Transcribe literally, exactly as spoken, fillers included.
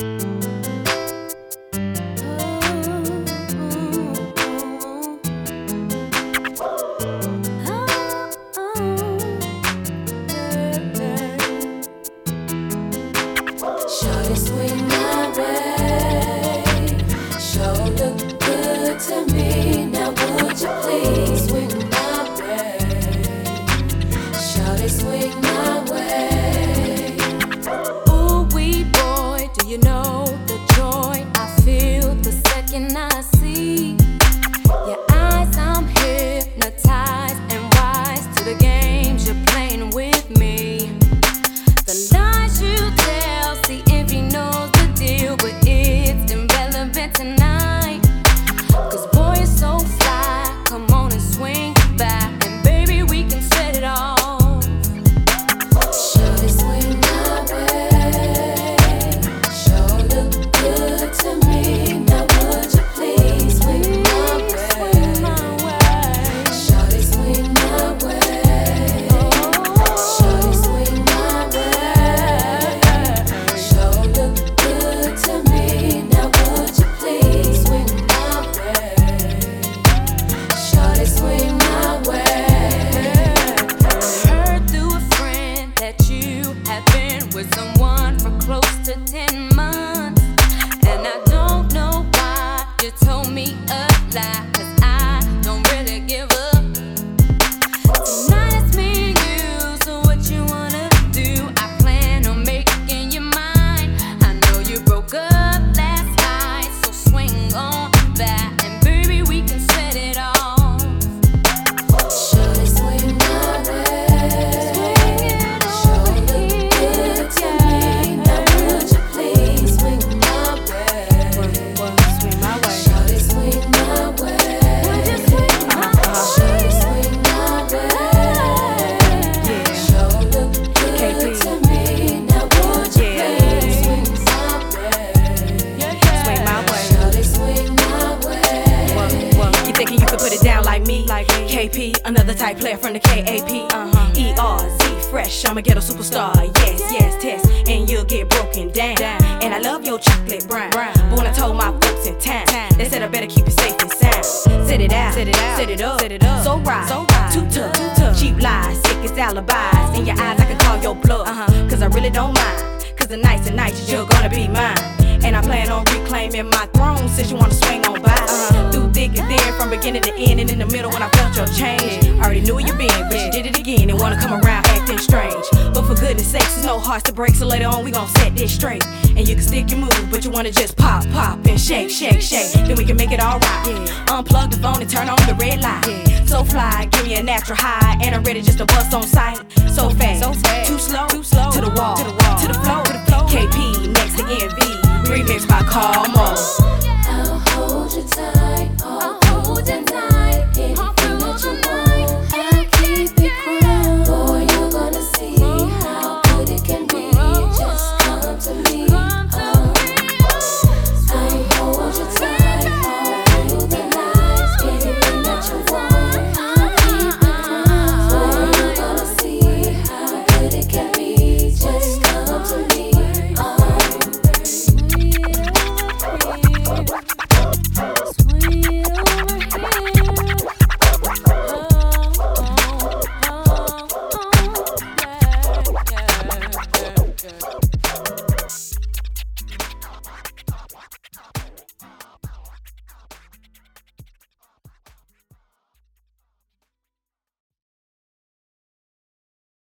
Shawty swing my way, sure look good to me. Now would you please swing my way? Shawty swing my way. Ooh wee boy, do you know the joy I feel the second I see your eyes? I'm hypnotized and wise to the games you're playing with me. The lies you tell, see if he knows the deal, but it's irrelevant tonight. Cause boy, you're so fly, come on and swing back, and baby, we can set it off. Shawty swing my way, sure look good to me. Now would you please swing my way? Shawty swing my way, shawty swing my way. Sure look good to me. Now would you please swing my way? Shawty swing my way. Heard through a friend that you have been with someone for close to ten months, and I don't know why you told me a lie, cause I don't really give up. Tonight it's me and you, so what you wanna do? I plan on making you mine. I know you broke up last night, so swing on back, and baby, we can set it off. Shawty swing my way, sure look good to me. Now would you please swing my way? Swing my way. Shawty swing my way. Would you swing my way? Shawty swing my way. Sure look good to me. Now would you please swing my way? Swing my way. Shawty swing my way. What? You thinking you could put it down like me? Like me. K P, another type player from the K A P. Uh-huh. E R Z, fresh, I'm a ghetto superstar. Yes, yes, test, and you'll get broken down. And I love your chocolate brown. But when I told my folks in town, they said I better keep it safe and sound. Set it out, set it out, set it up, set it up. So right, so right. Too tough, too tough. Cheap lies, sick as alibis. In your eyes, I can call your bluff. Uh-huh. Cause I really don't mind. Cause the nights and nights you're gonna be mine. And I plan on reclaiming my throne since you wanna swing on by. Uh-huh. Through thick and thin, from beginning to end, and in the middle when I felt your change. I already knew where you been, but you did it again and wanna come around acting strange. But for goodness sakes, there's no hearts to break, so later on we gon' set this straight. And you can stick your move, but you wanna just pop, pop, and shake, shake, shake. Then we can make it alright. Unplug the phone and turn on the red light. So fly, give me a natural high, and I'm ready just to bust on sight. So fast, so fast. Too slow, too slow. To the wall, to the wall, to the floor, to the floor. K P next to N V, remix by Carl Mo.